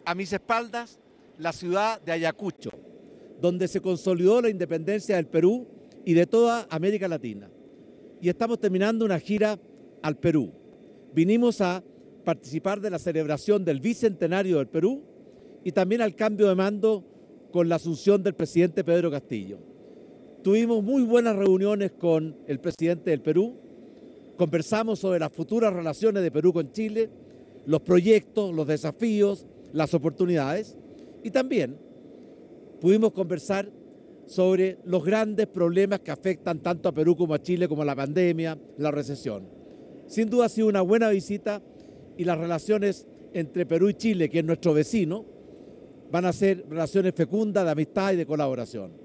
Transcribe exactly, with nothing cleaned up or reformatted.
a mis espaldas la ciudad de Ayacucho, donde se consolidó la independencia del Perú y de toda América Latina. Y estamos terminando una gira al Perú. Vinimos a participar de la celebración del bicentenario del Perú y también al cambio de mando con la asunción del presidente Pedro Castillo. Tuvimos muy buenas reuniones con el presidente del Perú, conversamos sobre las futuras relaciones de Perú con Chile, los proyectos, los desafíos, las oportunidades, y también pudimos conversar sobre los grandes problemas que afectan tanto a Perú como a Chile, como la pandemia, la recesión. Sin duda ha sido una buena visita y las relaciones entre Perú y Chile, que es nuestro vecino, van a ser relaciones fecundas de amistad y de colaboración.